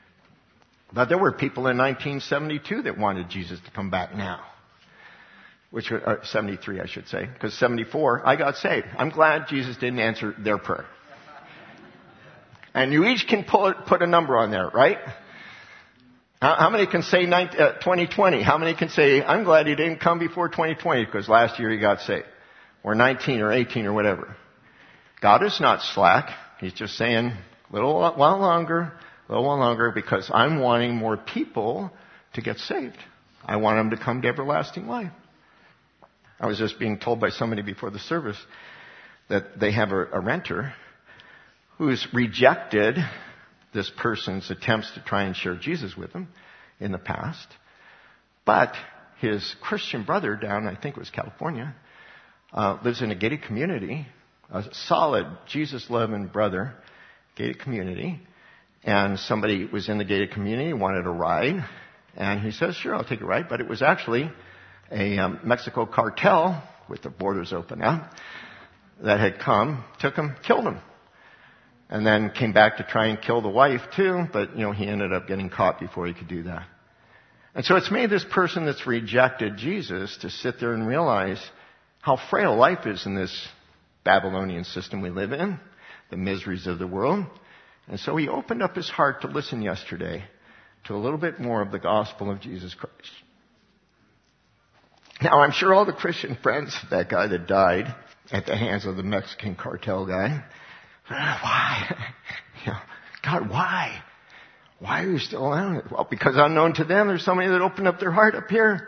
But there were people in nineteen seventy-two that wanted Jesus to come back now. which was uh, seventy-three, I should say, because seventy-four, I got saved. I'm glad Jesus didn't answer their prayer. And you each can pull, put a number on there, right? How, how many can say twenty twenty? How many can say, I'm glad he didn't come before twenty twenty because last year he got saved? Or nineteen or eighteen or whatever. God is not slack. He's just saying, a little while longer, a little while longer, because I'm wanting more people to get saved. I want them to come to everlasting life. I was just being told by somebody before the service that they have a, a renter who's rejected this person's attempts to try and share Jesus with them in the past. But his Christian brother down, I think it was California, uh, lives in a gated community, a solid Jesus-loving brother, gated community. And somebody was in the gated community, wanted a ride. And he says, sure, I'll take a ride. But it was actually a um, Mexico cartel, with the borders open up, that had come, took him, killed him. And then came back to try and kill the wife too, but, you know, he ended up getting caught before he could do that. And so it's made this person that's rejected Jesus to sit there and realize how frail life is in this Babylonian system we live in, the miseries of the world. And so he opened up his heart to listen yesterday to a little bit more of the gospel of Jesus Christ. Now, I'm sure all the Christian friends of that guy that died at the hands of the Mexican cartel guy, why? You know, God, why? Why are you still allowing it? Well, because unknown to them, there's somebody that opened up their heart up here.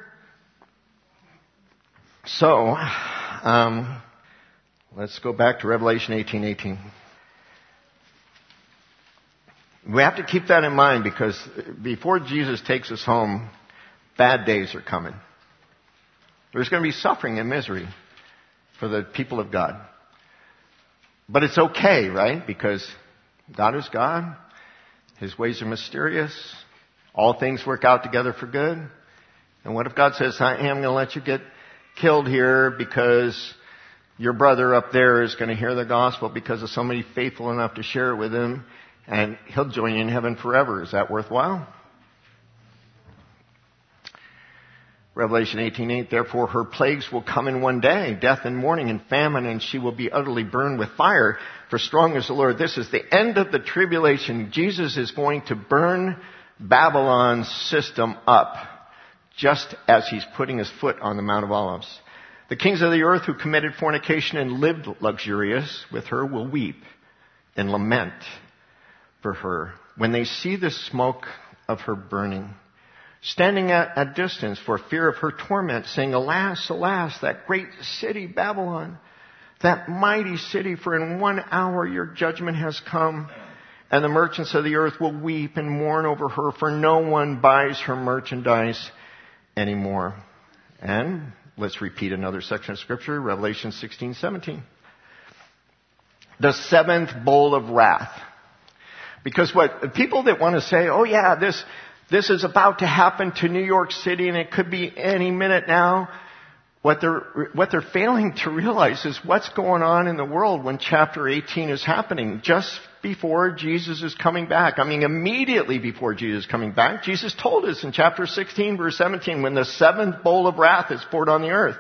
So, um, let's go back to Revelation eighteen eighteen. We have to keep that in mind because before Jesus takes us home, bad days are coming. There's going to be suffering and misery for the people of God. But it's okay, right? Because God is God. His ways are mysterious. All things work out together for good. And what if God says, I am going to let you get killed here because your brother up there is going to hear the gospel because of somebody faithful enough to share it with him, and he'll join you in heaven forever. Is that worthwhile? Revelation eighteen eight, therefore her plagues will come in one day, death and mourning and famine, and she will be utterly burned with fire. For strong is the Lord. This is the end of the tribulation. Jesus is going to burn Babylon's system up, just as he's putting his foot on the Mount of Olives. The kings of the earth who committed fornication and lived luxurious with her will weep and lament for her when they see the smoke of her burning, standing at a distance for fear of her torment, saying, alas, alas, that great city Babylon, that mighty city, for in one hour your judgment has come. And the merchants of the earth will weep and mourn over her, for no one buys her merchandise anymore. And let's repeat another section of Scripture, Revelation sixteen seventeen. The seventh bowl of wrath. Because what people that want to say, oh yeah, this this is about to happen to New York City and it could be any minute now. What they're, what they're failing to realize is what's going on in the world when chapter eighteen is happening, just before Jesus is coming back. I mean, immediately before Jesus is coming back. Jesus told us in chapter sixteen, verse seventeen, when the seventh bowl of wrath is poured on the earth.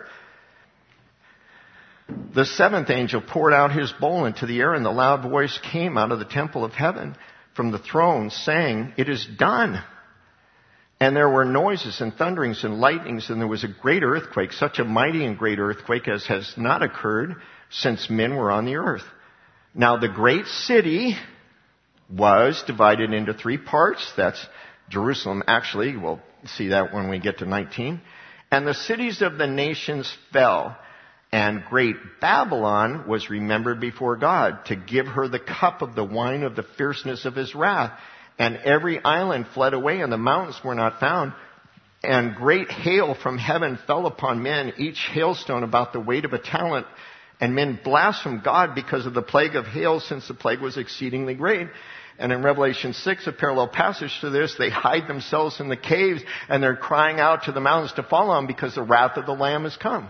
The seventh angel poured out his bowl into the air, and the loud voice came out of the temple of heaven from the throne, saying, it is done. And there were noises and thunderings and lightnings, and there was a great earthquake, such a mighty and great earthquake as has not occurred since men were on the earth. Now the great city was divided into three parts. That's Jerusalem, actually. We'll see that when we get to nineteen. And the cities of the nations fell. And great Babylon was remembered before God to give her the cup of the wine of the fierceness of his wrath. And every island fled away, and the mountains were not found. And great hail from heaven fell upon men, each hailstone about the weight of a talent. And men blasphemed God because of the plague of hail, since the plague was exceedingly great. And in Revelation six, a parallel passage to this, they hide themselves in the caves, and they're crying out to the mountains to fall on because the wrath of the Lamb has come.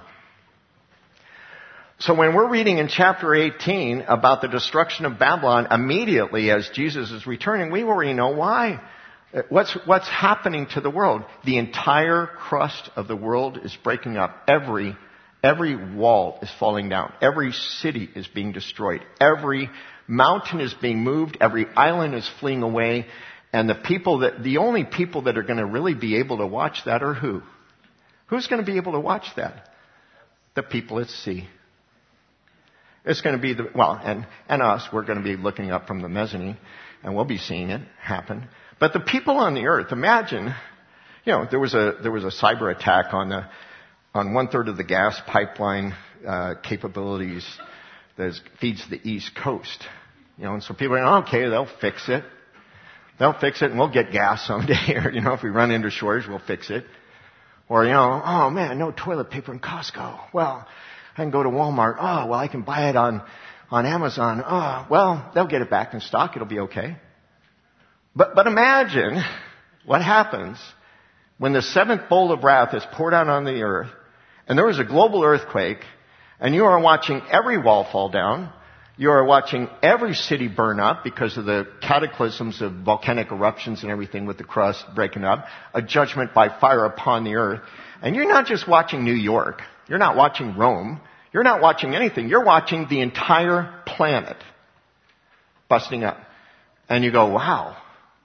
So when we're reading in chapter eighteen about the destruction of Babylon immediately as Jesus is returning, we already know why. What's, what's happening to the world? The entire crust of the world is breaking up. Every, every wall is falling down. Every city is being destroyed. Every mountain is being moved. Every island is fleeing away. And the people that, the only people that are going to really be able to watch that are who? Who's going to be able to watch that? The people at sea. It's going to be the, well, and, and us, we're going to be looking up from the mezzanine, and we'll be seeing it happen. But the people on the earth, imagine, you know, there was a, there was a cyber attack on the, on one third of the gas pipeline, uh, capabilities that feeds the East Coast. You know, and so people are going, okay, they'll fix it. They'll fix it and we'll get gas someday. Or, you know, if we run into shortage, we'll fix it. Or, you know, oh man, no toilet paper in Costco. Well, I can go to Walmart. Oh, well, I can buy it on, on Amazon. Oh, well, they'll get it back in stock. It'll be okay. But, but imagine what happens when the seventh bowl of wrath is poured out on the earth and there is a global earthquake and you are watching every wall fall down. You are watching every city burn up because of the cataclysms of volcanic eruptions and everything with the crust breaking up. A judgment by fire upon the earth. And you're not just watching New York. You're not watching Rome. You're not watching anything. You're watching the entire planet busting up. And you go, wow.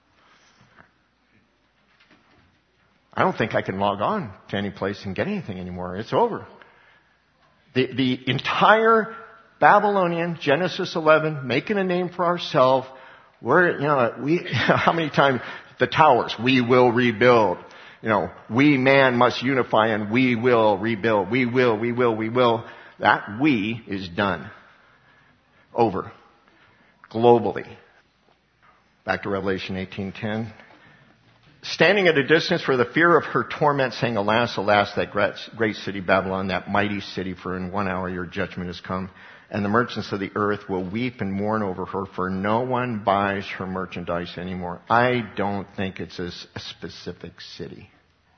I don't think I can log on to any place and get anything anymore. It's over. The, the entire Babylonian, Genesis eleven, making a name for ourselves. We're, you know, we, how many times the towers, we will rebuild. You know, we man must unify and we will rebuild. We will, we will, we will. That we is done. Over. Globally. Back to Revelation eighteen ten. Standing at a distance for the fear of her torment, saying, alas, alas, that great, great city Babylon, that mighty city, for in one hour your judgment has come. And the merchants of the earth will weep and mourn over her, for no one buys her merchandise anymore. I don't think it's a, a specific city.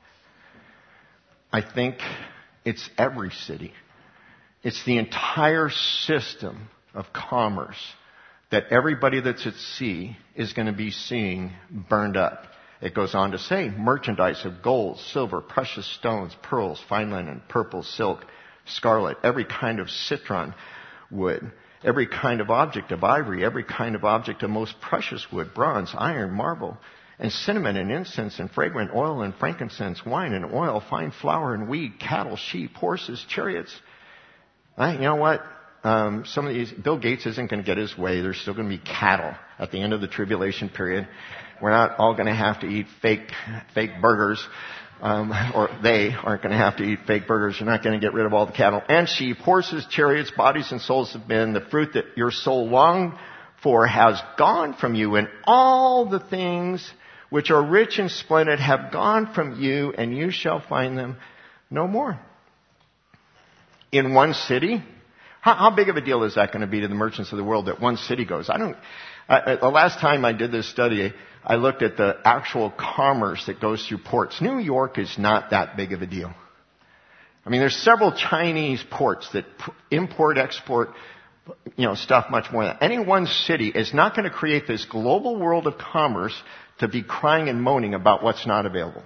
I think it's every city. It's the entire system of commerce that everybody that's at sea is going to be seeing burned up. It goes on to say, merchandise of gold, silver, precious stones, pearls, fine linen, purple, silk, scarlet, every kind of citron wood, every kind of object of ivory, every kind of object of most precious wood, bronze, iron, marble, and cinnamon and incense and fragrant oil and frankincense, wine and oil, fine flour and wheat, cattle, sheep, horses, chariots. I, you know what? Um, some of these, Bill Gates isn't going to get his way. There's still going to be cattle at the end of the tribulation period. We're not all going to have to eat fake, fake burgers. Um, or they aren't going to have to eat fake burgers. You're not going to get rid of all the cattle and sheep, horses, chariots, bodies, and souls of men. The fruit that your soul longed for has gone from you, and all the things which are rich and splendid have gone from you, and you shall find them no more. In one city? How, how big of a deal is that going to be to the merchants of the world that one city goes? I don't. I, the last time I did this study, I looked at the actual commerce that goes through ports. New York is not that big of a deal. I mean, there's several Chinese ports that import, export, you know, stuff much more than that. Any one city is not going to create this global world of commerce to be crying and moaning about what's not available.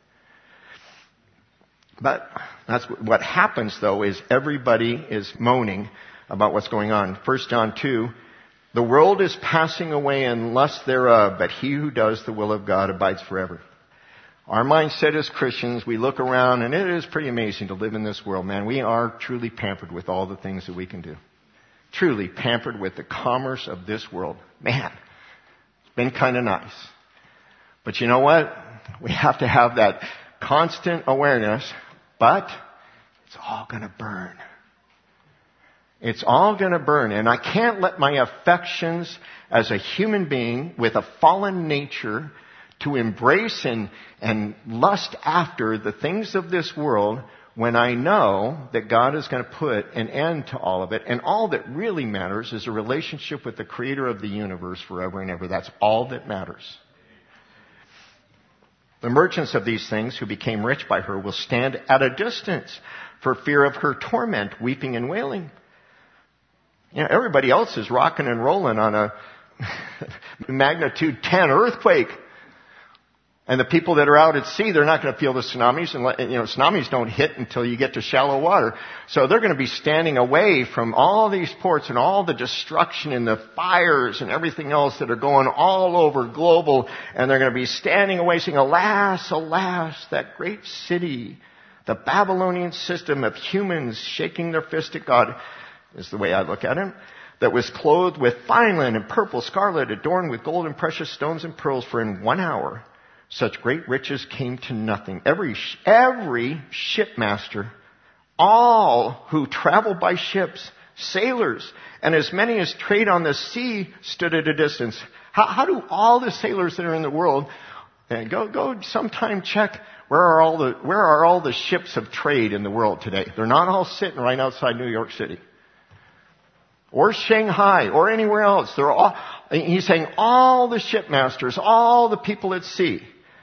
But that's what happens, though, is everybody is moaning about what's going on. First John two, the world is passing away and lust thereof, but he who does the will of God abides forever. Our mindset as Christians, we look around, and it is pretty amazing to live in this world, man. We are truly pampered with all the things that we can do. Truly pampered with the commerce of this world. Man, it's been kind of nice. But you know what? We have to have that constant awareness, but it's all going to burn. It's all going to burn. And I can't let my affections as a human being with a fallen nature to embrace and, and lust after the things of this world when I know that God is going to put an end to all of it. And all that really matters is a relationship with the Creator of the universe forever and ever. That's all that matters. The merchants of these things who became rich by her will stand at a distance for fear of her torment, weeping and wailing. You know, everybody else is rocking and rolling on a magnitude ten earthquake. And the people that are out at sea, they're not going to feel the tsunamis. And, you know, tsunamis don't hit until you get to shallow water. So they're going to be standing away from all these ports and all the destruction and the fires and everything else that are going all over global. And they're going to be standing away saying, alas, alas, that great city, the Babylonian system of humans shaking their fist at God, is the way I look at it, that was clothed with fine linen and purple, scarlet, adorned with gold and precious stones and pearls, for in one hour such great riches came to nothing. Every, every shipmaster, all who traveled by ships, sailors, and as many as trade on the sea stood at a distance. How, how do all the sailors that are in the world, and go, go sometime check where are all the, where are all the ships of trade in the world today? They're not all sitting right outside New York City. Or Shanghai, or anywhere else. They're all, he's saying all the shipmasters, all the people at sea,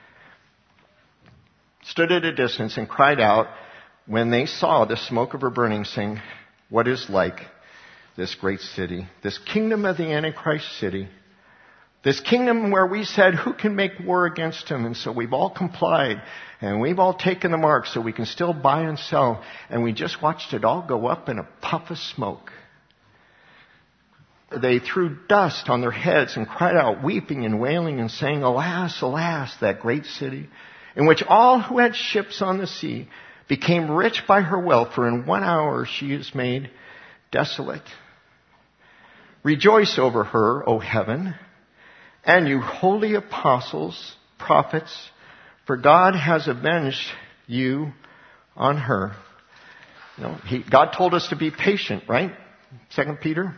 stood at a distance and cried out when they saw the smoke of her burning, saying, what is like this great city, this kingdom of the Antichrist city, this kingdom where we said, who can make war against him? And so we've all complied, and we've all taken the mark so we can still buy and sell, and we just watched it all go up in a puff of smoke. They threw dust on their heads and cried out, weeping and wailing and saying, alas, alas, that great city, in which all who had ships on the sea became rich by her wealth, for in one hour she is made desolate. Rejoice over her, O heaven, and you holy apostles, prophets, for God has avenged you on her. You know, he, God told us to be patient, right? Second Peter.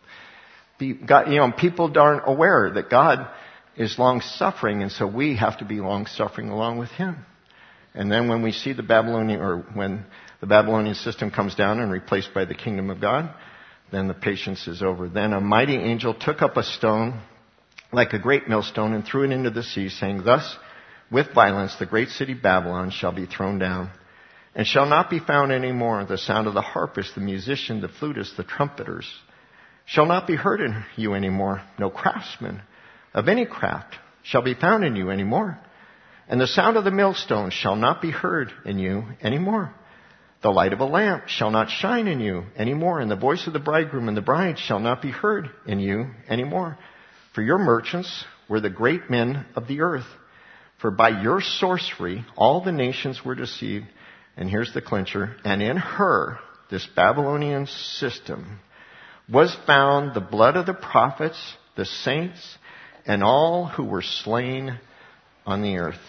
Be, God, you know, people aren't aware that God is long-suffering, and so we have to be long-suffering along with Him. And then when we see the Babylonian, or when the Babylonian system comes down and replaced by the kingdom of God, then the patience is over. Then a mighty angel took up a stone, like a great millstone, and threw it into the sea, saying, thus, with violence, the great city Babylon shall be thrown down, and shall not be found any more. The sound of the harpist, the musician, the flutist, the trumpeters, shall not be heard in you anymore. No craftsman of any craft shall be found in you anymore. And the sound of the millstone shall not be heard in you anymore. The light of a lamp shall not shine in you anymore. And the voice of the bridegroom and the bride shall not be heard in you anymore. For your merchants were the great men of the earth. For by your sorcery all the nations were deceived. And here's the clincher. And in her, this Babylonian system, was found the blood of the prophets, the saints, and all who were slain on the earth.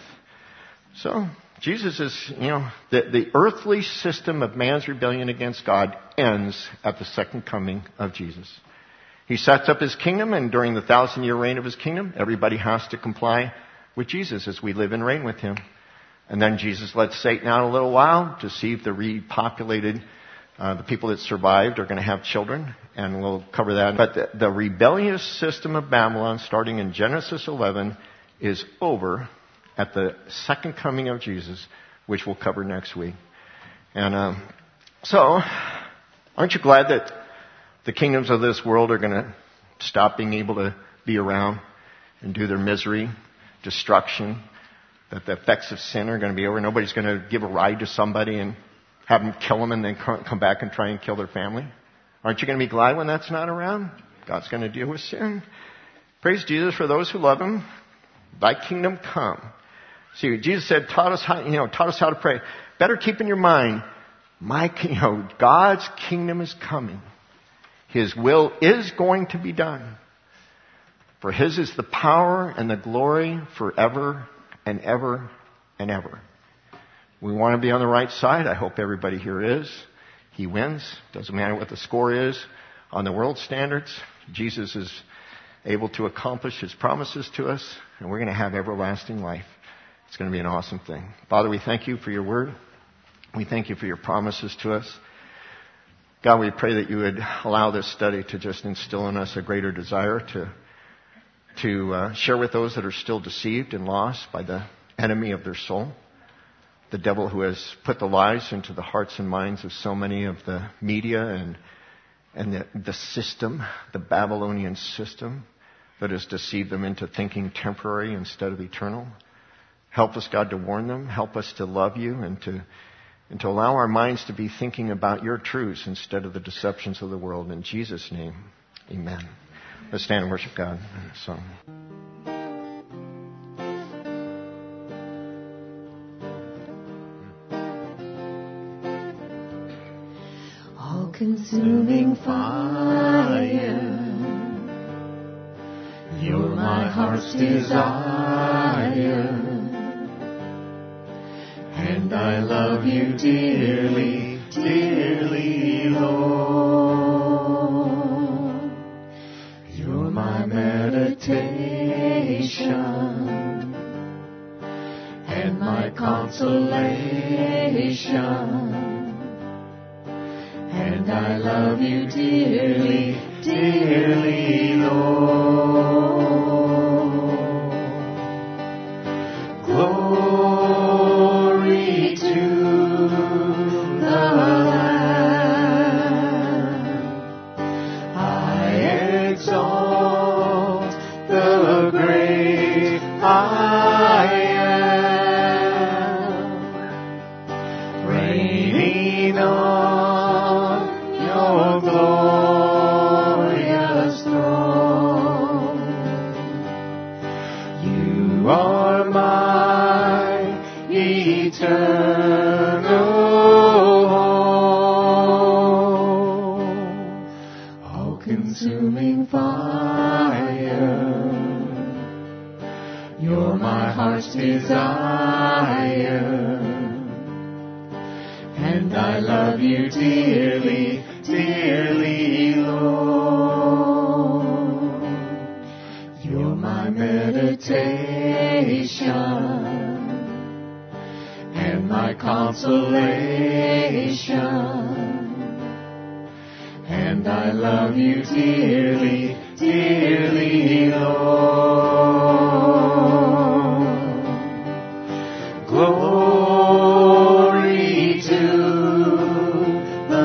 So, Jesus is, you know, the, the earthly system of man's rebellion against God ends at the second coming of Jesus. He sets up His kingdom, and during the thousand year reign of His kingdom, everybody has to comply with Jesus as we live and reign with Him. And then Jesus lets Satan out a little while to see if the repopulated Uh, the people that survived are going to have children, and we'll cover that. But the, the rebellious system of Babylon, starting in Genesis eleven, is over at the second coming of Jesus, which we'll cover next week. And um, so, aren't you glad that the kingdoms of this world are going to stop being able to be around and do their misery, destruction, that the effects of sin are going to be over? Nobody's going to give a ride to somebody and have them kill them and then come back and try and kill their family. Aren't you going to be glad when that's not around? God's going to deal with sin. Praise Jesus for those who love Him. Thy kingdom come. See, Jesus said, taught us how, you know, taught us how to pray. Better keep in your mind, my, you know, God's kingdom is coming. His will is going to be done. For His is the power and the glory forever and ever and ever. We want to be on the right side. I hope everybody here is. He wins. Doesn't matter what the score is. On the world standards, Jesus is able to accomplish His promises to us, and we're going to have everlasting life. It's going to be an awesome thing. Father, we thank You for Your word. We thank You for Your promises to us. God, we pray that You would allow this study to just instill in us a greater desire to, to uh, share with those that are still deceived and lost by the enemy of their soul. The devil who has put the lies into the hearts and minds of so many of the media and and the, the system, the Babylonian system, that has deceived them into thinking temporary instead of eternal. Help us, God, to warn them. Help us to love you and to and to allow our minds to be thinking about your truths instead of the deceptions of the world. In Jesus' name, amen. Let's stand and worship God in a song. All-consuming fire, you're my heart's desire. And I love you dearly, dearly, Lord. You're my meditation and my consolation. And I love you dearly, dearly, Lord. Glory to the Lamb. I exalt the great I am, reigning on your glorious throne. You are my eternal home, all-consuming fire. You're my heart's desire, and I love you dearly, dearly, Lord. You're my meditation and my consolation, and I love you dearly, dearly, Lord. Glory to the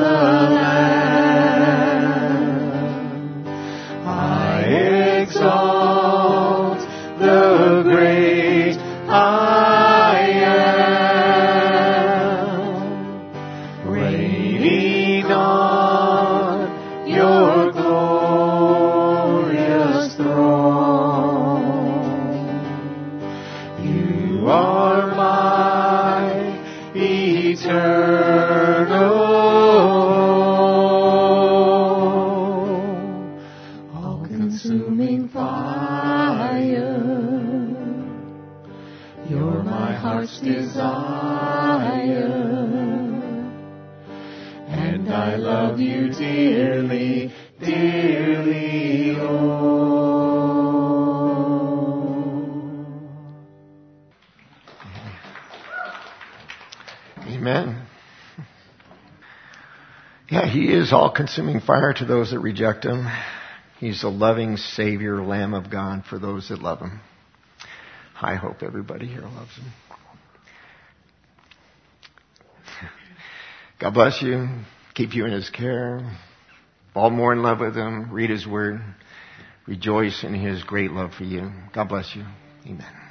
Lamb. I exalt the great I am, reigning on your glorious throne. You are my eternal home, all-consuming fire. You're my heart's desire, and I love you dearly, dearly, Lord. Amen. Yeah, he is all-consuming fire to those that reject him. He's a loving Savior, Lamb of God for those that love him. I hope everybody here loves him. God bless you. Keep you in his care. Fall more in love with him. Read his word. Rejoice in his great love for you. God bless you. Amen.